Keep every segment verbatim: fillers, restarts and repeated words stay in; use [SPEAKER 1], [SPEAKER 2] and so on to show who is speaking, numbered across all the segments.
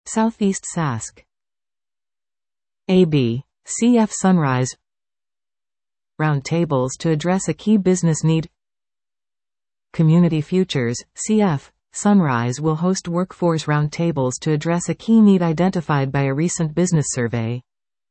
[SPEAKER 1] Southeast Sask. A B C F Sunrise. Roundtables to address a key business need. Community Futures, C F Sunrise will host workforce roundtables to address a key need identified by a recent business survey.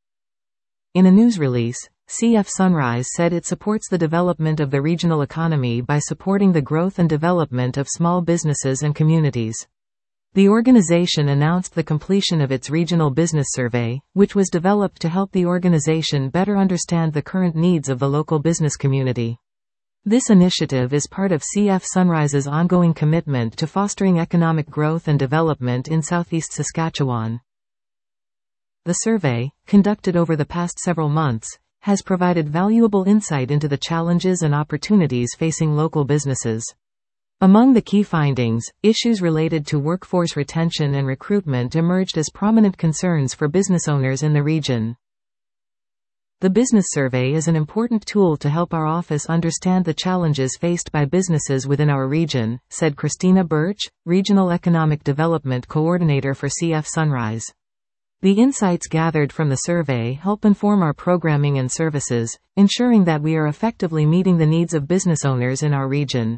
[SPEAKER 1] In a news release, C F Sunrise said it supports the development of the regional economy by supporting the growth and development of small businesses and communities. The organization announced the completion of its regional business survey, which was developed to help the organization better understand the current needs of the local business community. This initiative is part of C F Sunrise's ongoing commitment to fostering economic growth and development in Southeast Saskatchewan. The survey, conducted over the past several months, has provided valuable insight into the challenges and opportunities facing local businesses. Among the key findings, issues related to workforce retention and recruitment emerged as prominent concerns for business owners in the region. The business survey is an important tool to help our office understand the challenges faced by businesses within our region, said Christina Birch, Regional Economic Development Coordinator for C F Sunrise. The insights gathered from the survey help inform our programming and services, ensuring that we are effectively meeting the needs of business owners in our region.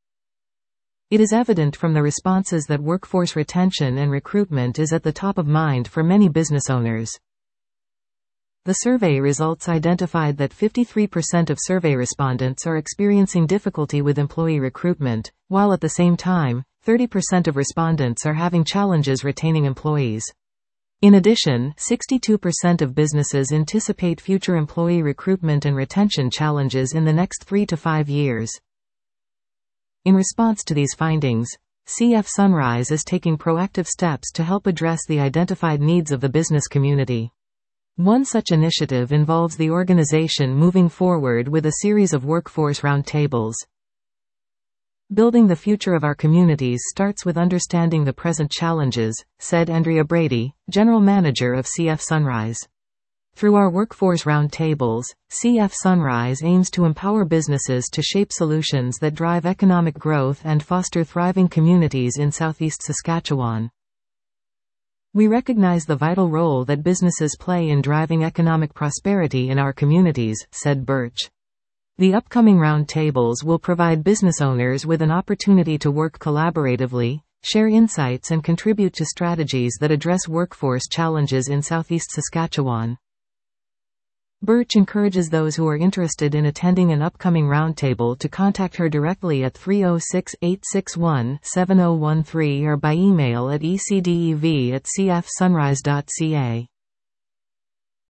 [SPEAKER 1] It is evident from the responses that workforce retention and recruitment is at the top of mind for many business owners. The survey results identified that fifty-three percent of survey respondents are experiencing difficulty with employee recruitment, while at the same time, thirty percent of respondents are having challenges retaining employees. In addition, sixty-two percent of businesses anticipate future employee recruitment and retention challenges in the next three to five years. In response to these findings, C F Sunrise is taking proactive steps to help address the identified needs of the business community. One such initiative involves the organization moving forward with a series of workforce roundtables. Building the future of our communities starts with understanding the present challenges, said Andrea Brady, General Manager of C F Sunrise. Through our workforce roundtables, C F Sunrise aims to empower businesses to shape solutions that drive economic growth and foster thriving communities in Southeast Saskatchewan. We recognize the vital role that businesses play in driving economic prosperity in our communities, said Birch. The upcoming roundtables will provide business owners with an opportunity to work collaboratively, share insights and contribute to strategies that address workforce challenges in Southeast Saskatchewan. Birch encourages those who are interested in attending an upcoming roundtable to contact her directly at three oh six, eight six one, seven oh one three or by email at e c d e v at c f sunrise dot c a.